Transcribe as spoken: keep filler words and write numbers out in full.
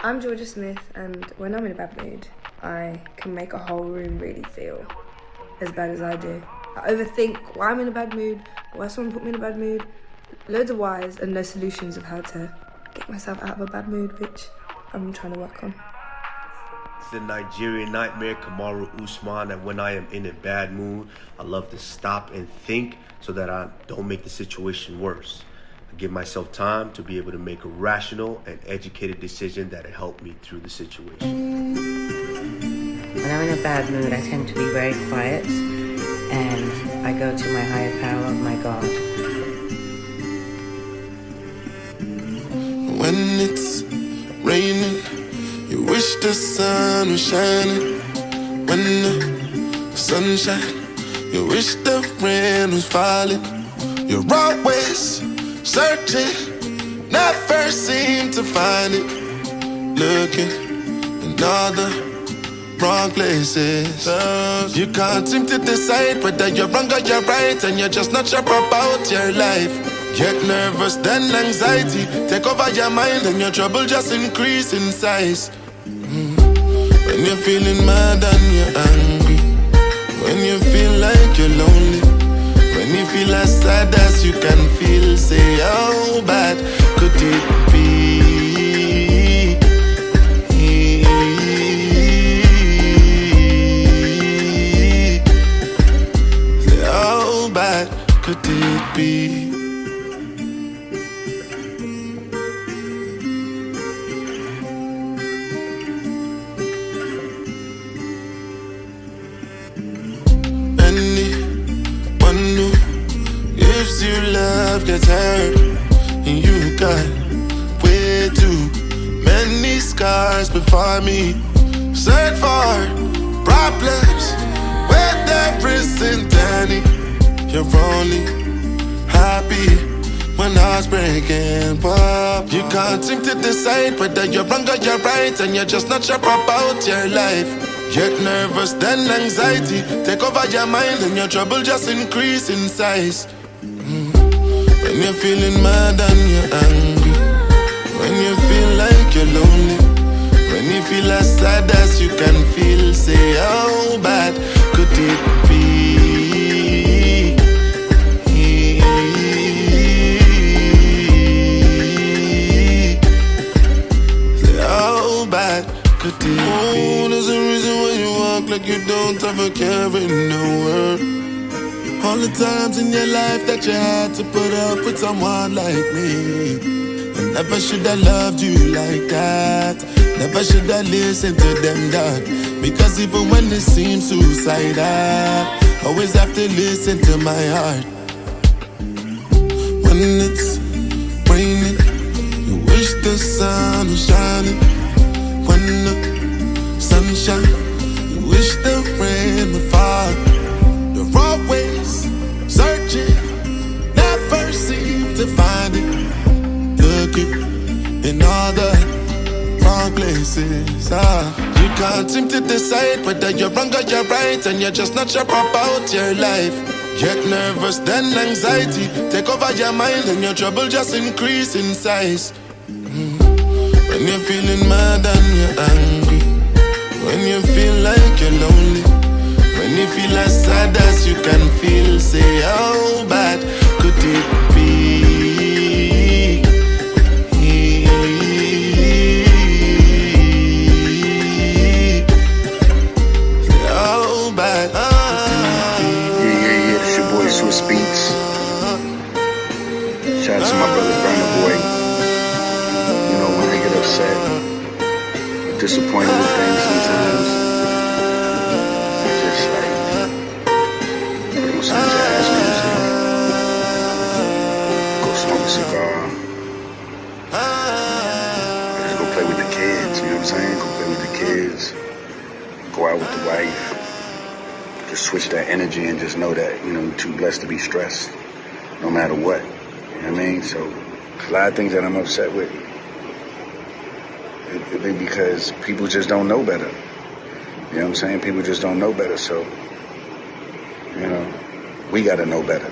I'm Georgia Smith, and when I'm in a bad mood, I can make a whole room really feel as bad as I do. I overthink why I'm in a bad mood, why someone put me in a bad mood, loads of whys and no solutions of how to get myself out of a bad mood, which I'm trying to work on. It's the Nigerian nightmare, Kamaru Usman, and when I am in a bad mood, I love to stop and think so that I don't make the situation worse. I give myself time to be able to make a rational and educated decision that'll help me through the situation. When I'm in a bad mood, I tend to be very quiet, and I go to my higher power, my God. When it's raining, you wish the sun was shining. When the sun shines, you wish the rain was falling. You're always searching, never seem to find it. Looking in all the wrong places. You can't seem to decide whether you're wrong or you're right, and you're just not sure about your life. Get nervous, then anxiety take over your mind, and your trouble just increase in size. Mm. When you're feeling mad and you're angry, when you feel like you're lonely, when you feel as sad as you can feel, say how bad could it be? Say how bad could it be? You love gets hurt, and you got way too many scars before me. Search for problems where there isn't any. You're only happy when heart's breaking up. You can't seem to decide whether you're wrong or you're right, and you're just not sure about your life. Get nervous, then anxiety take over your mind, and your trouble just increase in size. When you're feeling mad and you're angry, when you feel like you're lonely, when you feel as sad as you can feel, say how bad could it be? Say how bad could it be? Oh, there's a reason why you walk like you don't have a care in the world. All the times in your life that you had to put up with someone like me. I never should have loved you like that. Never should have listened to them, dog. Because even when it seems suicidal, always have to listen to my heart. When it's raining, you wish the sun was shining. When the sun shines, you wish the rain would fall. You're always searching, never seem to find it. Looking in all the wrong places. Ah, you can't seem to decide whether you're wrong or you're right, and you're just not sure about your life. Get nervous, then anxiety take over your mind, and your trouble just increase in size. Mm. When you're feeling mad and you're angry, when you feel like you're lonely, when you feel as sad as you can feel, say how bad could it be? Say how bad could it be? Yeah, yeah, yeah, it's your boy Swiss Beats. Shout out to my brother Burna Boy. You know, when I get upset, disappointed with things sometimes, some jazz music, go smoke a cigar, just go play with the kids, you know what I'm saying? Go play with the kids, go out with the wife, just switch that energy and just know that, you know, you're too blessed to be stressed, no matter what, you know what I mean? So, a lot of things that I'm upset with, it, it be because people just don't know better, you know what I'm saying? People just don't know better, so, you know, we gotta know better.